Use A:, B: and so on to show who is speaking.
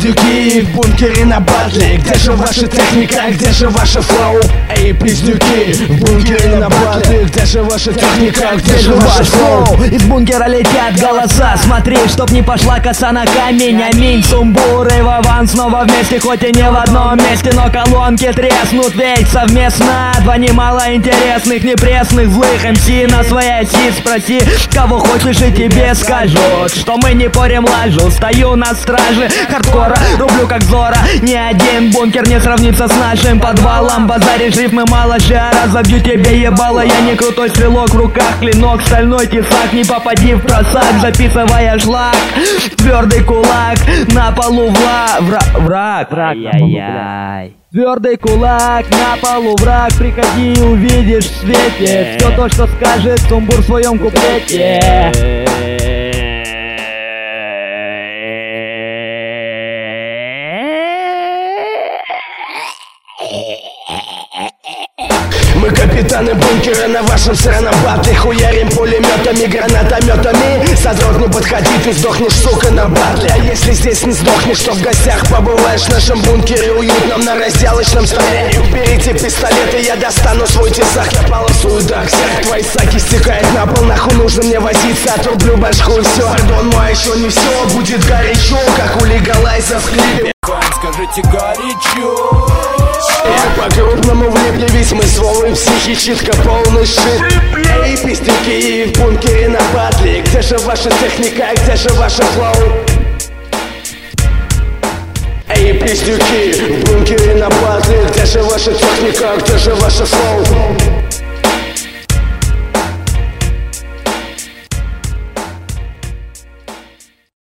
A: пиздюки в бункере на батле. Где же ваша техника, где же ваша флоу? Эй, пиздюки в бункере на батле. Где же ваша техника, где же ваш флоу?
B: Из бункера летят голоса, смотри, чтоб не пошла коса на камень. Аминь, Сумбур и Вован снова вместе, хоть и не в одном месте, но колонки треснут ведь совместно. Два немало интересных, непресных, злых МС на своей оси. Спроси, кого хочешь, и тебе скажут, что мы не порем лажу. Стою на страже хардкора, рублю как Зора. Ни один бункер не сравнится с нашим подвалом. Базаришь рифмы мало, ща разобью тебе ебало. Я не крутой стрелок, в руках клинок, стальной тесак. Не попади в просак, записывая шлак. Твердый кулак, на полу враг. Ай-яй-яй. Твердый кулак, на полу враг. Приходи, увидишь в свете все то, что скажет Сумбур в своем куплете.
A: Мы капитаны бункера на вашем сраном батле. Хуярим пулеметами, гранатометами. Содрот не подходи, ты сдохнешь, сука, на батле. А если здесь не сдохнешь, то в гостях побываешь в нашем бункере уютном на разделочном столе. И уберите пистолеты, я достану свой тесак. Я полосую даксер, твои саки стекают на пол. Нахуй нужно мне возиться, отрублю башку и все. Пардон мой, еще не все, будет горячо, как у Лигалайза в клипе.
C: Скажите горячо.
A: Я по-крупному влипли, ведь мы с Вовой психи, читка полный шит. Эй, пиздюки в бункере на батле. Где же ваша техника, где же ваша флоу? Эй, пиздюки в бункере на батле. Где же ваша техника, где же ваша флоу?